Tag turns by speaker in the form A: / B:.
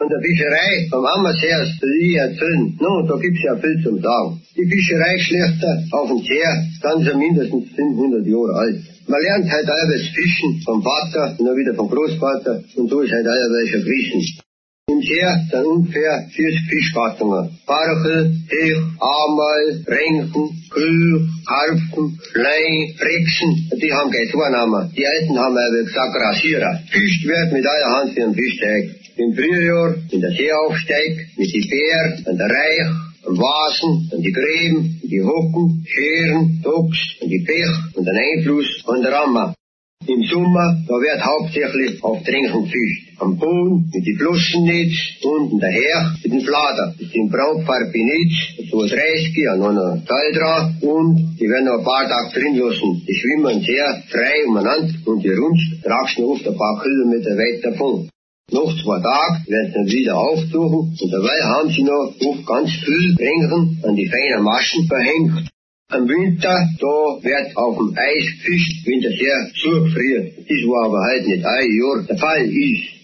A: Von der Fischerei vom Ammersee will ich erzählen. Da gibt's ja viel zum Sagen. Die Fischereischlechter auf dem Teer sind schon mindestens 500 Jahre alt. Man lernt halt teilweise Fischen vom Vater und dann wieder vom Großvater und so ist halt teilweise schon gewesen. Im Teer sind ungefähr 40 Fischgattungen. Barchel, Hech, Amal, Renken, Kühl, Karpfen, Schlein, Rechsen, die haben keinen Vornamen. Die Alten haben aber gesagt Rasierer. Fischt wird mit aller Hand für einen Fischteig. Im Frühjahr, wenn der See aufsteigt, mit die Bär, und der Reich, und Vasen, und die Gräben, und die Hocken, Scheren, Duchs, und die Pech, und den Einfluss von der Rammer. Im Sommer, da wird hauptsächlich auf Trinken gefischt. Am Boden mit die Flossennetz, unten der Herr mit dem Flader. Das sind braunfarbe Netz, so ein 30 an einer Teil dran und die werden noch ein paar Tage drin lassen. Die schwimmen sehr frei umeinander und die Runst tragst oft ein paar Kilometer weit davon. Nach 2 Tagen werden sie dann wieder auftauchen und dabei haben sie noch oft ganz viel Ringen an die feinen Maschen verhängt. Im Winter, da wird auf dem Eis gefischt, wenn das sehr zugefriert. Das war aber halt nicht ein Jahr der Fall ist.